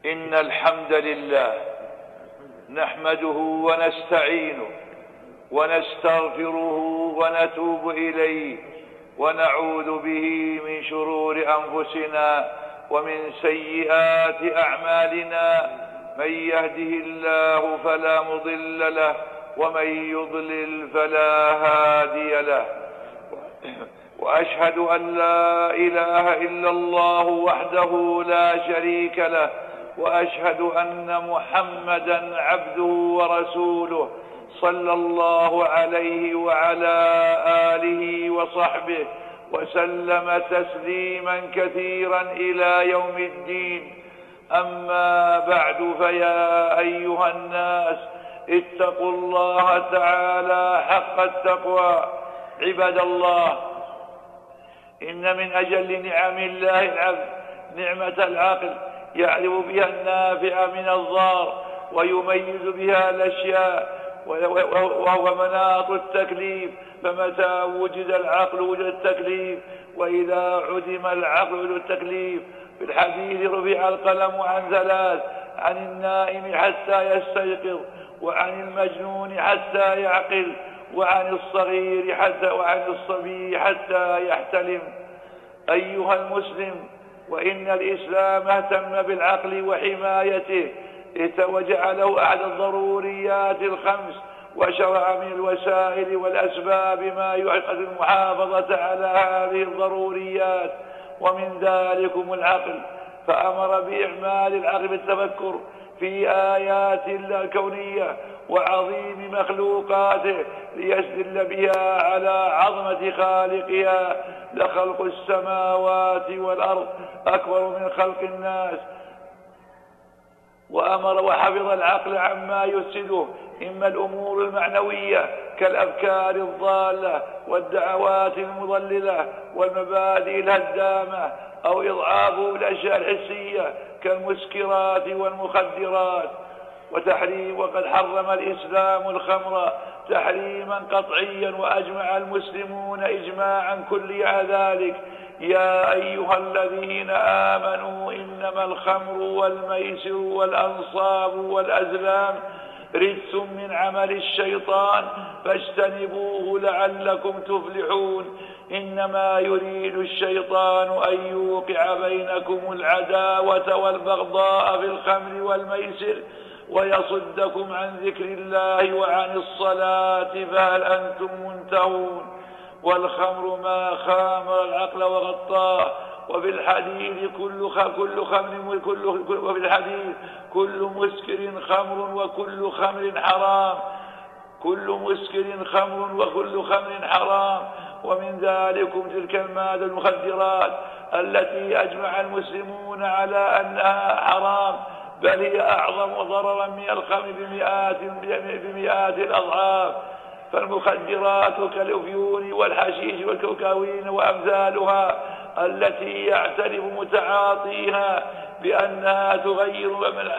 إن الحمد لله نحمده ونستعينه ونستغفره ونتوب إليه ونعوذ به من شرور أنفسنا ومن سيئات أعمالنا. من يهده الله فلا مضل له ومن يضلل فلا هادي له. وأشهد أن لا إله إلا الله وحده لا شريك له، وأشهد أن محمدا عبده ورسوله صلى الله عليه وعلى آله وصحبه وسلم تسليما كثيرا إلى يوم الدين. أما بعد، فيا أيها الناس اتقوا الله تعالى حق التقوى. عباد الله، إن من أجل نعم الله العبد نعمة العقل، يعرف بها النافع من الضار ويميز بها الأشياء، وهو مناط التكليف. فمتى وجد العقل وجد التكليف، وإذا عدم العقل وجد التكليف. في الحديث رفع القلم عن ثلاث: عن النائم حتى يستيقظ، وعن المجنون حتى يعقل، وعن الصبي حتى يحتلم. أيها المسلم، وإن الإسلام اهتم بالعقل وحمايته وجعله أحد الضروريات الخمس، وشرع من الوسائل والأسباب ما يعقد المحافظة على هذه الضروريات، ومن ذلكم العقل. فأمر بإعمال العقل بالتفكر في آيات الله الكونية وعظيم مخلوقاته ليستدل بها على عظمة خالقها. لخلق السماوات والأرض أكبر من خلق الناس. وأمر وحفظ العقل عما يفسده، إما الأمور المعنوية كالأفكار الضالة والدعوات المضللة والمبادئ الهدامة، أو إضعافه الأشياء الحسية كالمسكرات والمخدرات. وقد حرم الإسلام الخمر تحريما قطعيا، وأجمع المسلمون إجماعا كلي على ذلك. يا أيها الذين آمنوا إنما الخمر والميسر والأنصاب والأزلام رجس من عمل الشيطان فاجتنبوه لعلكم تفلحون. إنما يريد الشيطان أن يوقع بينكم العداوة والبغضاء في الخمر والميسر ويصدكم عن ذكر الله وعن الصلاة فهل أنتم منتهون. والخمر ما خامر العقل وغطاه. وفي الحديث كل مسكر خمر وكل خمر حرام. كل مسكر خمر وكل خمر حرام. ومن ذلكم تلك المادة المخدرات التي أجمع المسلمون على أنها حرام، بل هي أعظم ضررا من الخمر بمئات الأضعاف. فالمخدرات كالأفيون والحشيش والكوكاوين وأمثالها التي يعترف متعاطيها بأنها تغير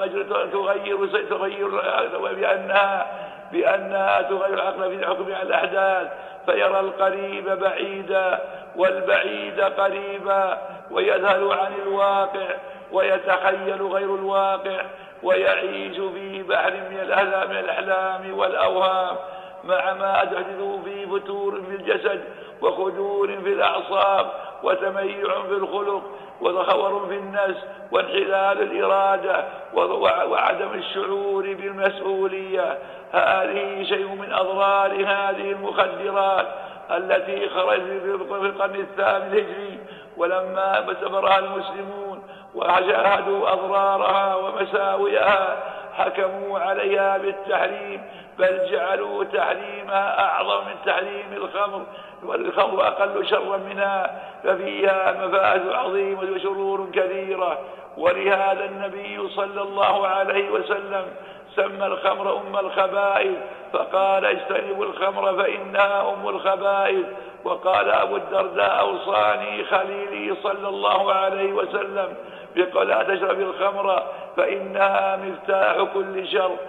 العقل في حكم الأحداث، فيرى القريب بعيدا والبعيد قريبا، ويذهل عن الواقع ويتخيل غير الواقع، ويعيش في بحر من الأحلام والأوهام، مع ما تحدثه في فتور في الجسد وخدور في الأعصاب وتميع في الخلق وتخور في النفس وانحلال الإرادة وعدم الشعور بالمسؤولية. هذه شيء من أضرار هذه المخدرات التي خرجت في القرن الثامن الهجري. ولما اعتبرها المسلمون وشاهدوا أضرارها ومساوئها حكموا عليها بالتحريم، بل جعلوا تحريمها أعظم من تحريم الخمر، والخمر أقل شرا منها، ففيها مفاسد عظيمة وشرور كثيرة. ولهذا النبي صلى الله عليه وسلم سمى الخمر أم الخبائث، فقال: اجتنبوا الخمر فإنها أم الخبائث. وقال أبو الدرداء: أوصاني خليلي صلى الله عليه وسلم بقول: لا تشرب الخمر فإنها مفتاح كل شر.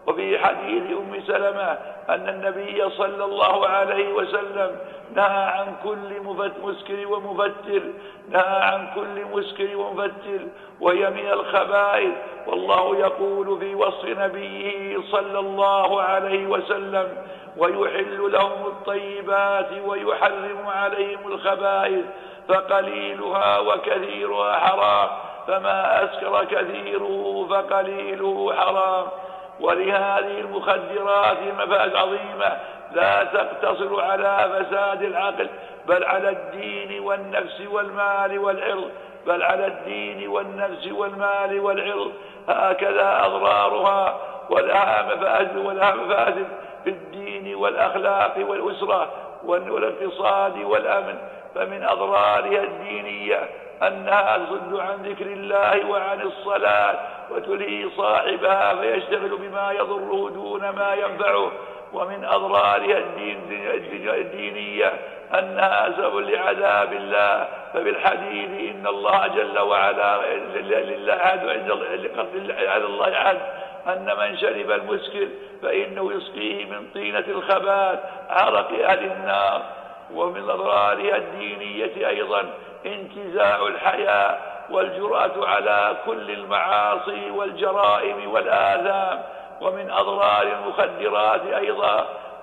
وفي حديث أم سلمة أن النبي صلى الله عليه وسلم نهى عن كل مسكر ومفتر، نهى عن كل مسكر ومفتر، وهي من الخبائث. والله يقول في وصف نبيه صلى الله عليه وسلم: ويحل لهم الطيبات ويحرم عليهم الخبائث فقليلها وكثيرها حرام، فما أسكر كثيره فقليله حرام. ولهذه المخدرات مفاسد عظيمة لا تقتصر على فساد العقل، بل على الدين والنفس والمال والعرض، بل على الدين والنفس والمال والعرض. هكذا أضرارها، ولها مفاسد في الدين والأخلاق والأسرة والاقتصاد والأمن. فمن أضرارها الدينية أنها تصد عن ذكر الله وعن الصلاة، وتلهي صاحبها فيشتغل بما يضره دون ما ينفعه. ومن أضرارها الدينية أنها سبب لعذاب الله. فبالحديث إن الله جل وعلا على الله عز أن من شرب المسكر فإنه يسقيه من طينة الخبال عرق أهل النار. ومن أضرارها الدينية أيضا انتزاع الحياء والجرأة على كل المعاصي والجرائم والآثام. ومن أضرار المخدرات أيضا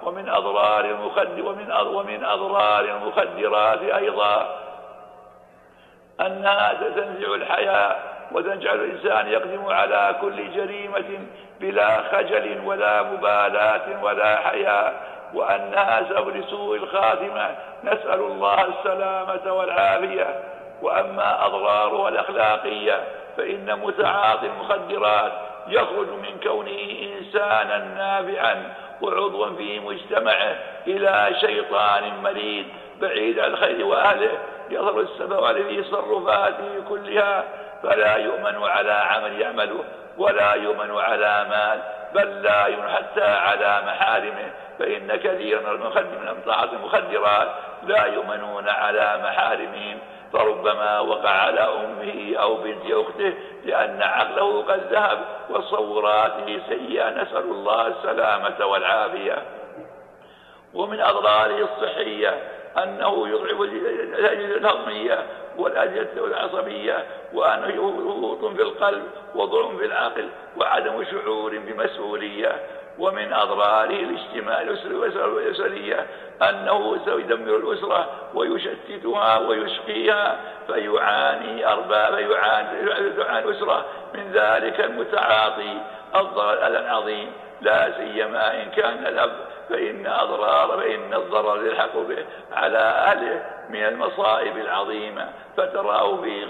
أنها تنزع الحياء وتجعل الإنسان يقدم على كل جريمة بلا خجل ولا مبالاة ولا حياء، وأنها سبب لسوء الخاتمة، نسأل الله السلامة والعافية. وأما أضرارها الأخلاقية فإن متعاطي المخدرات يخرج من كونه إنسانا نافعا وعضوا في مجتمعه إلى شيطان مريد بعيد عن الخير وأهله، يظهر السفوات في تصرفاته كلها، فلا يؤمن على عمل يعمله، ولا يؤمن على مال، بل لا يؤمن حتى على محارمه. فإن كثيرا من أمطاعة المخدرات لا يؤمنون على محارمهم، فربما وقع على أمه أو بنت أخته لأن عقله قد ذهب وتصوراته سيئة، نسأل الله السلامة والعافية. ومن أضراره الصحية أنه يضعف الأجهزة الهضمية والأجهزة العصبية، وأنه هبوط في القلب وضعف في العقل وعدم شعور بمسؤولية. ومن أضراره الاجتماع الأسرية أنه سيدمر الأسرة ويشتتها ويشقيها، فيعاني الأسرة من ذلك المتعاطي الضرر العظيم، لا سيما إن كان الأب، فإن الضرر يلحق به على أهله من المصائب العظيمة، فتراه في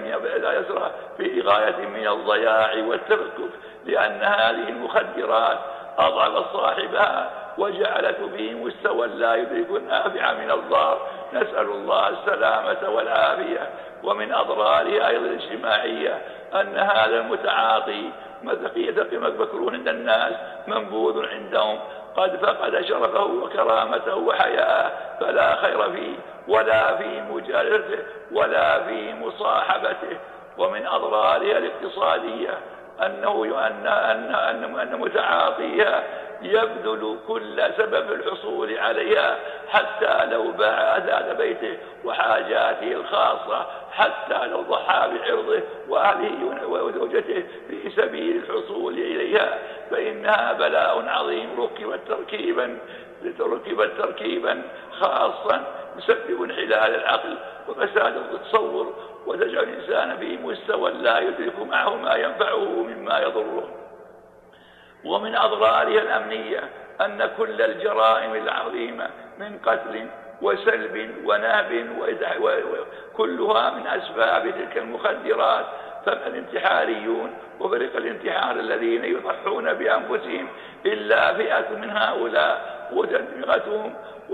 غاية من الضياع والتفكك، لأن هذه المخدرات أضعف صاحبها وجعلته في مستوى لا يدرك النافع من الضار، نسأل الله السلامة والعافية. ومن أضرارها أيضا الاجتماعية أن هذا المتعاطي مكروه عند الناس، منبوذ عندهم، قد فقد شرفه وكرامته وحياءه، فلا خير فيه ولا في مجالسته ولا في مصاحبته. ومن أضرارها الاقتصادية أن متعاطيها يبذل كل سبب الحصول عليها، حتى لو باع أثاث بيته وحاجاته الخاصة، حتى لو ضحى بعرضه وأهله وزوجته في سبيل الحصول إليها، فإنها بلاء عظيم ركبت تركيبا خاصا يسبب انحلال العقل وفساد التصور، وتجعل الإنسان في مستوى لا يدرك معه ما ينفعه مما يضره. ومن أضرارها الأمنية أن كل الجرائم العظيمة من قتل وسلب ونهب كلها من أسباب تلك المخدرات. فالانتحاريون وفريق الانتحار الذين يضحون بأنفسهم إلا فئة من هؤلاء وتدمغتهم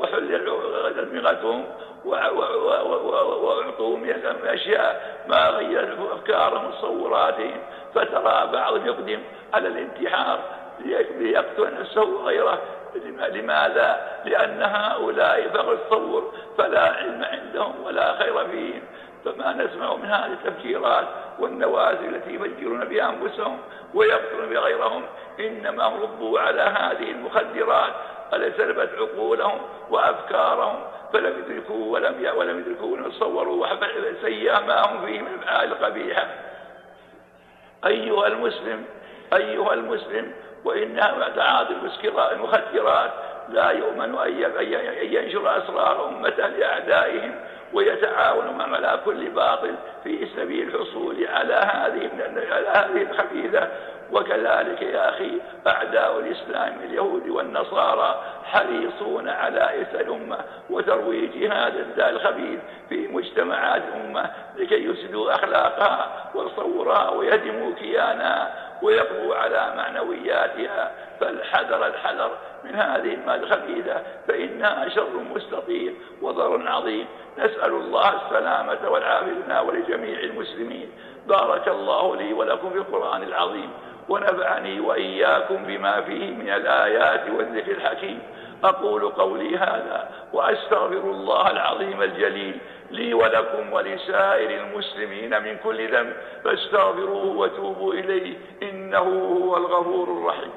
وأعطوا من الأشياء ما غير أفكارهم وتصوراتهم، فترى بعضهم يقدم على الانتحار ليقتل نفسه وغيره. لماذا؟ لأن هؤلاء فقد تصور، فلا علم عندهم ولا خير فيهم، فما نسمع من هذه التفجيرات والنوازل التي يفجرون بها أنفسهم ويقتلون بغيرهم إنما ربوا على هذه المخدرات التي سلبت عقولهم وأفكارهم، فلم يدركوا ولم يدركوا ويتصوروا سيئة ما هم فيه من الأفعال القبيحة. أيها المسلم، وإنها تعاطي المخدرات لا يؤمن أن ينشر أسرار أمته لأعدائهم ويتعاونوا معهم على كل باطل في سبيل الحصول على هذه الخبيثة. وكذلك يا أخي أعداء الإسلام اليهود والنصارى حريصون على إرث الأمة وترويج هذا الداء الخبيث في مجتمعات الأمة لكي يفسدوا أخلاقها وتصورها ويهدموا كيانها ويقضوا على معنوياتها. فالحذر من هذه المادة الخبيثة فإنها شر مستطير وضر عظيم. نسأل الله السلامة والعافية لنا ولجميع المسلمين. بارك الله لي ولكم في القرآن العظيم ونفعني وإياكم بما فيه من الآيات والذكر الحكيم. أقول قولي هذا وأستغفر الله العظيم الجليل لي ولكم ولسائر المسلمين من كل ذنب فاستغفروه وتوبوا إليه إنه هو الغفور الرحيم.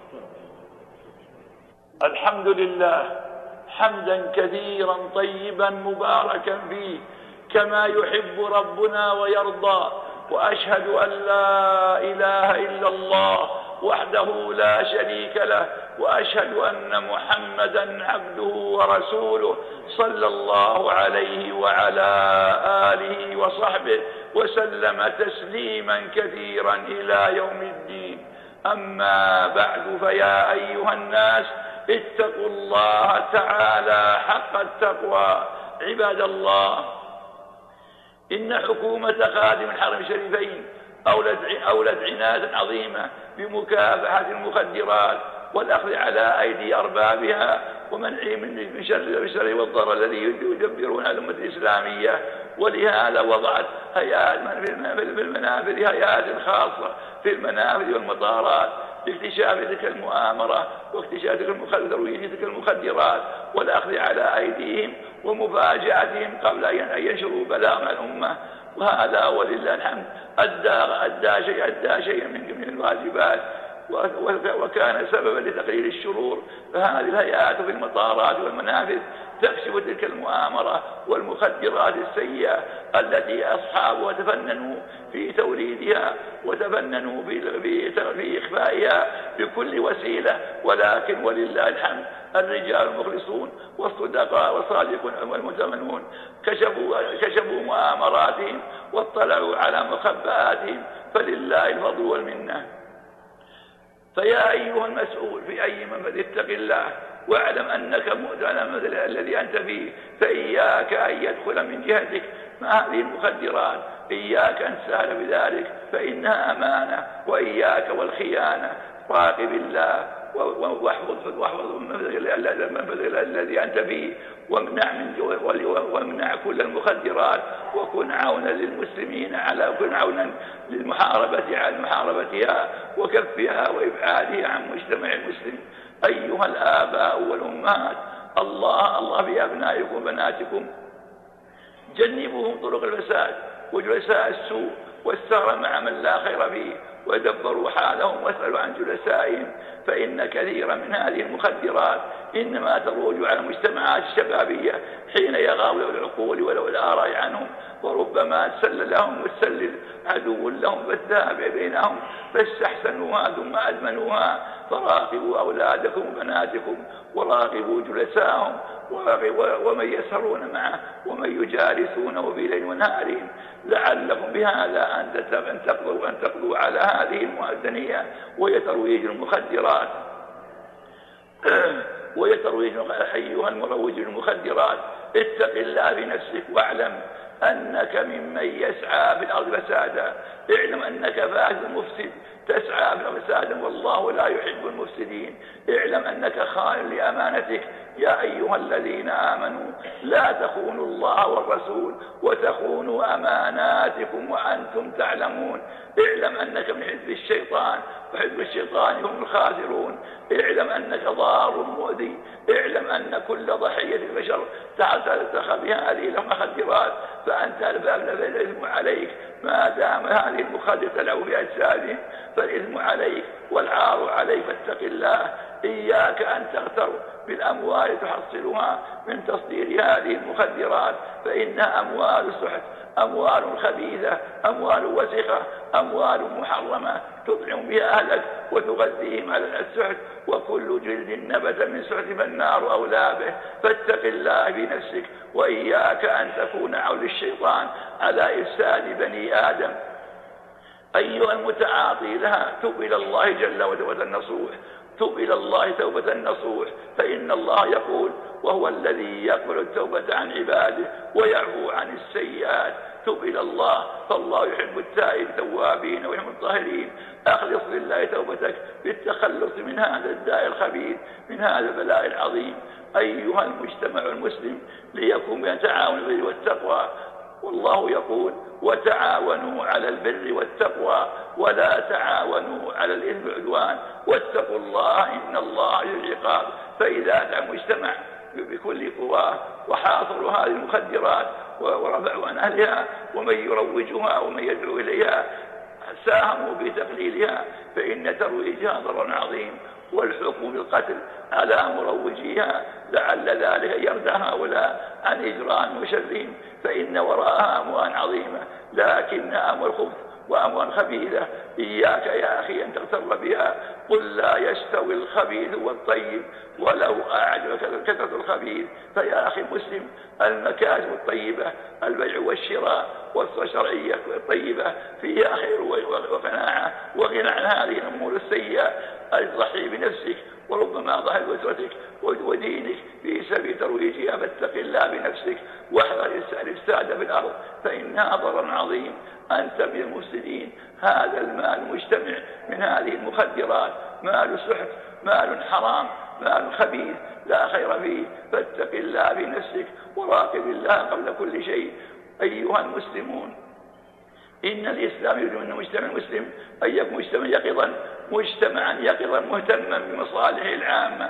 الحمد لله حمدا كثيرا طيبا مباركا فيه كما يحب ربنا ويرضى، وأشهد أن لا إله إلا الله وحده لا شريك له، وأشهد أن محمدا عبده ورسوله صلى الله عليه وعلى آله وصحبه وسلم تسليما كثيرا إلى يوم الدين. أما بعد، فيا أيها الناس اتقوا الله تعالى حق التقوى. عباد الله، إن حكومة خادم الحرم الشريفين أولت عناية عظيمة بمكافحة المخدرات والأخذ على أيدي أربابها ومنعهم من الشر والضرر الذي يدبرون الأمة الإسلامية. ولهذا وضعت هيئات في المنافذ هيئات خاصة في المنافذ والمطارات لاكتشاف تلك المؤامرة واكتشاف تلك المخدرات والأخذ على أيديهم ومفاجأتهم قبل أن ينشروا بلاغ الأمة. وهذا ولله الحمد أدى شيئا من الواجبات وكان سببا لتقليل الشرور. فهذه الهيئات في المطارات والمنافذ تكشف تلك المؤامرة والمخدرات السيئة التي أصحابها تفننوا في توريدها وتفننوا في إخفائها بكل وسيلة. ولكن ولله الحمد الرجال المخلصون والصدقاء والصادقون والمتمنون كشفوا مؤامراتهم واطلعوا على مخبئاتهم، فلله الفضل والمنة. فيا أيها المسؤول في أي منفذ اتق الله واعلم أنك مؤذن الذي أنت فيه، فإياك أن يدخل من جهتك مع هذه المخدرات، إياك أن تسهل بذلك فإنها أمانة، وإياك والخيانة. راقب الله واحفظ المنفذ الذي أنت فيه وامنع كل المخدرات وكن عونا للمسلمين كن عونا لمحاربتها وكفها وإبعادها عن مجتمع المسلم. أيها الآباء والأمهات، الله بأبنائكم وبناتكم، جنبوهم طرق الفساد وجلساء السوء والسهر مع من لا خير فيه، ودبروا حالهم واسألوا عن جلسائهم، فإن كثيرا من هذه المخدرات إنما تروج على المجتمعات الشبابية حين يغاب العقول ولو الآراء عنهم، وربما تسلل لهم وتسلل عدو لهم فالذهب بينهم فاستحسنوها ثم أدمنوها. فراقبوا أولادكم وبناتكم وراقبوا جلساهم ومن يسهرون معه ومن يجالسونه في ليل ونهارهم، لعلكم بهذا أن تقضوا على هذه المؤذنية وهي ترويج المخدرات. أيها المروج للمخدرات، اتق الله بنفسك واعلم أنك ممن يسعى في الأرض فسادا. اعلم أنك فاسد مفسد تسعى في فسادا والله لا يحب المفسدين. اعلم أنك خائن لأمانتك. يا أيها الذين آمنوا لا تخونوا الله والرسول وتخونوا أماناتكم وأنتم تعلمون. اعلم أنك من حزب الشيطان، وحزب الشيطان هم الخاسرون. اعلم أنك ضار مؤذي، اعلم أن كل ضحية البشر تلتخ بهذه المخدرات، فأنت الإثم عليك ما دام هذه المخدرات تلعب في أجسادهم، فالإثم عليك والعار عليك، فاتق الله. إياك أن تغتر بالأموال تحصلها من تصدير هذه المخدرات، فإنها أموال سحت، أموال خبيثة، أموال وسخة، أموال محرمة تطعم بها أهلك وتغذيهم على السحت، وكل جلد نبت من سحت فالنار أولى به. فاتق الله بنفسك، وإياك أن تكون عون الشيطان على إفساد بني آدم. أيها المتعاطي لها، تب إلى الله جل وتوبة النصوح، تب إلى الله توبة النصوح، فإن الله يقول: وهو الذي يقبل التوبة عن عباده ويعفو عن السيئات. تب إلى الله، فالله يحب التائب التوابين ويحب الطاهرين. أخلص لله توبتك بالتخلص من هذا الداء الخبيث، من هذا البلاء العظيم. أيها المجتمع المسلم، ليكن يتعاون بالبر والتقوى، والله يقول: وتعاونوا على البر والتقوى ولا تعاونوا على الإثم والعدوان واتقوا الله إن الله شديد العقاب. فإذا كان المجتمع بكل قواه وحاصروا هذه المخدرات ورفعوا عن أهلها، ومن يروجها ومن يدعو إليها ساهموا بتقليلها، فإن ترويجها ضرر عظيم، والحكم بالقتل على مروجيها لعل ذلك يردع هؤلاء عن إجرام وشرهم، فإن وراءها أموال عظيمة لكنها أموال خبث وأموال خبيثة. إياك يا أخي أن تغتر بها. قل لا يستوي الخبيث والطيب ولو أعجبك كثرة الخبيث. فيا أخي المسلم، المكاسب الطيبة، البيع والشراء والشرعية الطيبة فيها خير وقناعة وغنى عن هذه الأمور السيئة. اضحي بنفسك وربما ضحي بأسرتك ودينك في سبيل ترويجها، فاتق الله بنفسك واحذر الإفساد في الأرض فإنها ضرر عظيم. أنت من المفسدين. هذا المال المجتمع من هذه المخدرات مال سحت، مال حرام، مال خبيث لا خير فيه. فاتق الله بنفسك وراقب الله قبل كل شيء. أيها المسلمون، إن الإسلام يريد من المجتمع المسلم أن يكون مجتمعا يقظا، مجتمعا يقظا مهتما بمصالحه العامة.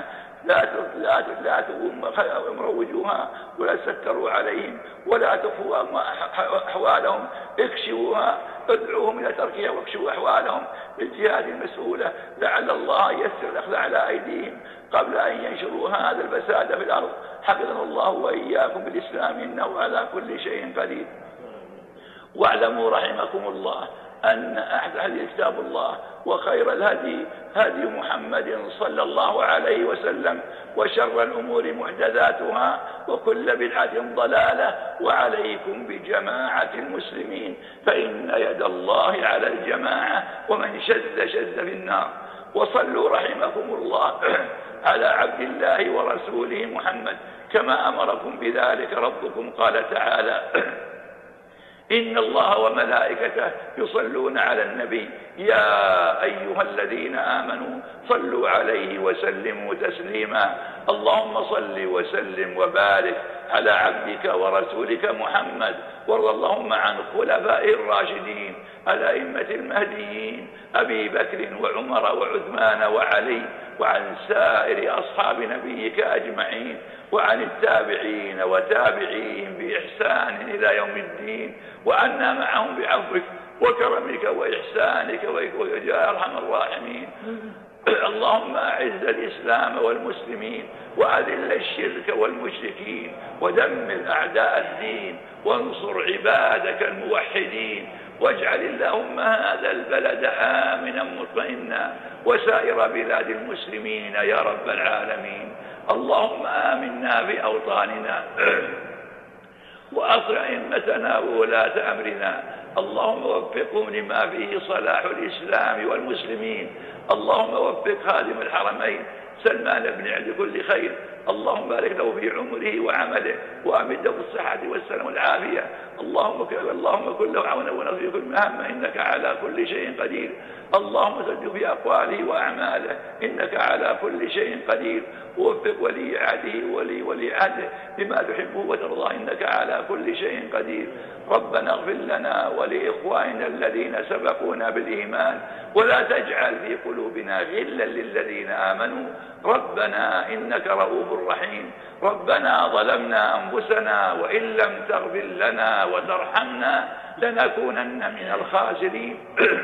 لا تقوموا مروجوها ولا تستروا عليهم ولا تخفوا أحوالهم، اكشفوها، ادعوهم إلى تركها واكشفوا أحوالهم بالجهات المسؤولة لعل الله يسر الأخذ على أيديهم قبل أن ينشروا هذا الفساد في الأرض. حفظنا الله وإياكم بالإسلام إنه على كل شيء قدير. واعلموا رحمكم الله أن أحد كتاب الله، وخير الهدي هدي محمد صلى الله عليه وسلم، وشر الأمور محدثاتها وكل بدعة ضلالة. وعليكم بجماعة المسلمين فإن يد الله على الجماعة، ومن شذ شذ في النار. وصلوا رحمكم الله على عبد الله ورسوله محمد كما أمركم بذلك ربكم. قال تعالى: إن الله وملائكته يصلون على النبي يا أيها الذين آمنوا صلوا عليه وسلموا تسليما. اللهم صل وسلم وبارك على عبدك ورسولك محمد، وارض اللهم عن خلفائه الراشدين الأئمة المهديين أبي بكر وعمر وعثمان وعلي، وعن سائر أصحاب نبيك أجمعين، وعن التابعين وتابعيهم بإحسان إلى يوم الدين، وعنا معهم بعفوك وكرمك وإحسانك يا أرحم الراحمين. اللهم أعز الإسلام والمسلمين وأذل الشرك والمشركين ودمر أعداء الدين وانصر عبادك الموحدين، واجعل اللهم هذا البلد آمنا مطمئنا وسائر بلاد المسلمين يا رب العالمين. اللهم آمنا في أوطاننا وأصلح أئمتنا وولاة أمرنا، اللهم وفقهم لما فيه صلاح الإسلام والمسلمين. اللهم وفق خادم الحرمين سلمان بن عبد كل خير، اللهم بارك له في عمره وعمله وأمده بالصحة والسلام والعافية. اللهم كن له عونا ونصير في كل مهمة إنك على كل شيء قدير. اللهم سدد في أقواله وأعماله إنك على كل شيء قدير. ووفق ولي عهده ولي عهده لما تحبه وترضى إنك على كل شيء قدير. ربنا اغفر لنا ولإخواننا الذين سبقونا بالإيمان، ولا تجعل في قلوبنا غلا للذين آمنوا ربنا إنك رؤوف رحيم. ربنا ظلمنا أنفسنا وإن لم تغفر لنا وترحمنا لنكونن من الخاسرين.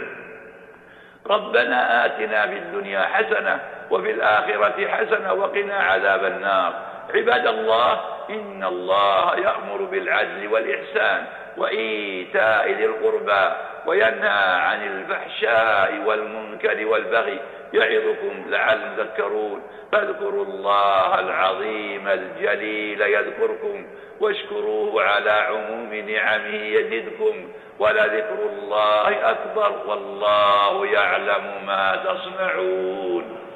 ربنا آتنا في الدنيا حسنة وفي الآخرة حسنة وقنا عذاب النار. عباد الله، إن الله يأمر بالعدل والإحسان وإيتاء ذي القربى وينهى عن الفحشاء والمنكر والبغي يعظكم لعلكم تذكرون. فاذكروا الله العظيم الجليل يذكركم واشكروه على عموم نعمه يزدكم ولذكر الله أكبر والله يعلم ما تصنعون.